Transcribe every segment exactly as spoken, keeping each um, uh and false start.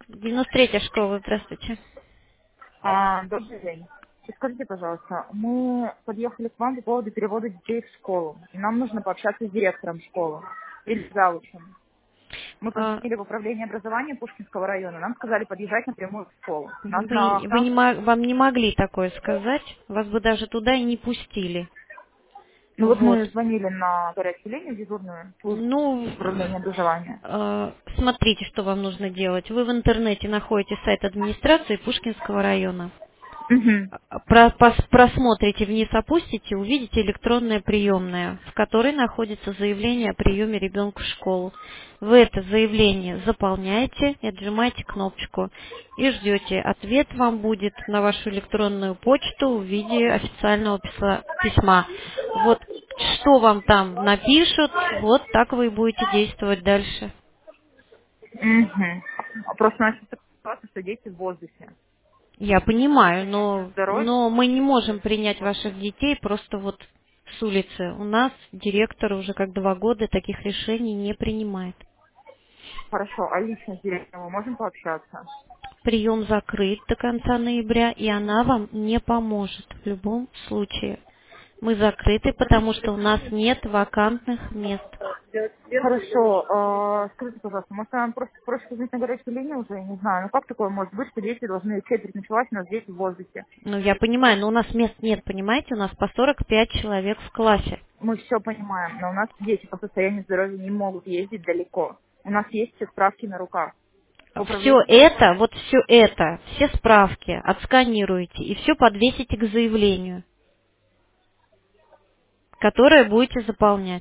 девяносто третья школа, здравствуйте. А, добрый день. И скажите, пожалуйста, мы подъехали к вам по поводу перевода детей в школу. И нам нужно пообщаться с директором школы или с завучем. Мы А, позвонили в управление образования Пушкинского района. Нам сказали подъезжать напрямую в школу. У нас на Вы, вы не, станции... мо- вам не могли такое сказать, вас бы даже туда и не пустили. Ну вот Вот. мы звонили на горячую линию, дежурную службу Ну, управления образования. э, смотрите, что вам нужно делать. Вы в интернете находите сайт администрации Пушкинского района. Угу. Про- пос- просмотрите вниз, опустите, увидите электронное приемное, в которой находится заявление о приеме ребенка в школу. Вы это заявление заполняете и отжимаете кнопочку. И ждете. Ответ вам будет на вашу электронную почту в виде официального писла- письма. Вот что вам там напишут, вот так вы и будете действовать дальше. Угу. Просто у нас сейчас такая ситуация, что дети в воздухе. Я понимаю, Состояние но, здоровья. но мы не можем принять ваших детей просто вот с улицы. У нас директор уже как два года таких решений не принимает. Хорошо, а лично с директором мы можем пообщаться? Прием закрыт до конца ноября, и она вам не поможет в любом случае. Мы закрыты, потому что у нас нет вакантных мест. Хорошо. А, скажите, пожалуйста, может, нам просто проще позвонить на горячую линию уже? Я не знаю. Ну, как такое может быть, что дети должны четверть ночевать, у нас дети в воздухе? Ну, я понимаю, но у нас мест нет, понимаете? У нас по сорок пять человек в классе. Мы все понимаем, но у нас дети по состоянию здоровья не могут ездить далеко. У нас есть все справки на руках. В Все управлении... это, вот все это, все справки отсканируете и все подвесите к заявлению, которое будете заполнять.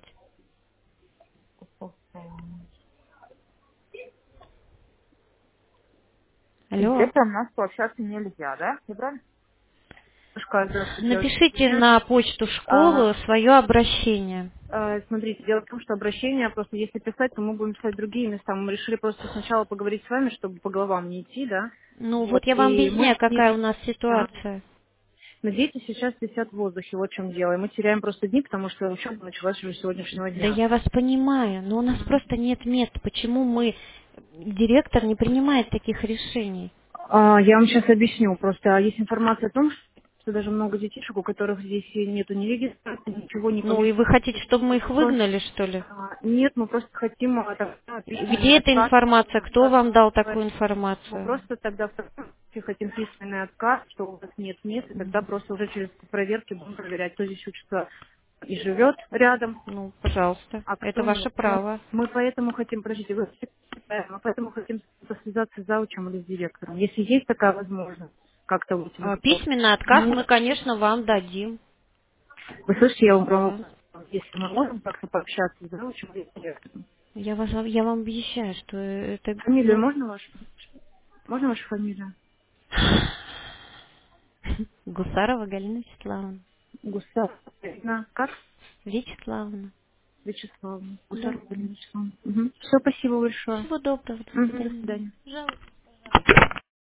С Алло. директором у нас пообщаться нельзя, да? Я правильно? Немножко, здравствуйте, я очень Напишите извиняюсь. на почту А, школы свое обращение. а, смотрите, дело в том, что обращение, просто если писать, то мы будем писать другие места. Мы решили просто сначала поговорить с вами, чтобы по головам не идти, да? Ну Вот, вот я вам и мы объясняю, с ним... какая у нас Ага. ситуация. Но дети сейчас висят в воздухе, вот в чем дело. И мы теряем просто дни, потому что учеба началась уже с сегодняшнего Да дня. я вас понимаю, но у нас просто нет мест. Почему мы, директор не принимает таких решений? А, я вам сейчас объясню. Просто есть информация о том, что даже много детишек, у которых здесь нету ни регистрации, ничего не Ну и повесили. вы хотите, чтобы мы их Просто, выгнали, что ли? а, нет, мы просто хотим а, так, а, письменный Где эта отказ. информация? Кто Так, вам дал такую говорит. Мы информацию? просто тогда в таком случае хотим письменный отказ, что у вас нет мест, и тогда просто уже через проверки будем проверять, кто здесь учится и живет рядом, Ну, пожалуйста, а это кто ваше нет. Ну, право. мы поэтому хотим, подождите, вы, э, мы поэтому хотим связаться с заучем или с директором. Если есть такая возможность, как-то вот вы, А, Письменный отказ мы, мы, конечно, вам дадим. вы слышите, я вам говорю, Да. если мы можем как-то пообщаться с заучем или с директором. Я, вас, я вам обещаю, что это, Фамилию ну, можно вашу? Можно вашу фамилию? Гусарова Галина Вячеславовна. Густав. На, как? Вячеславовна. Вячеславовна. Да. Гусарова Галина Вячеславовна. Угу. Все, спасибо большое. Всего доброго, до Угу, до свидания. свидания. Жалуйтесь.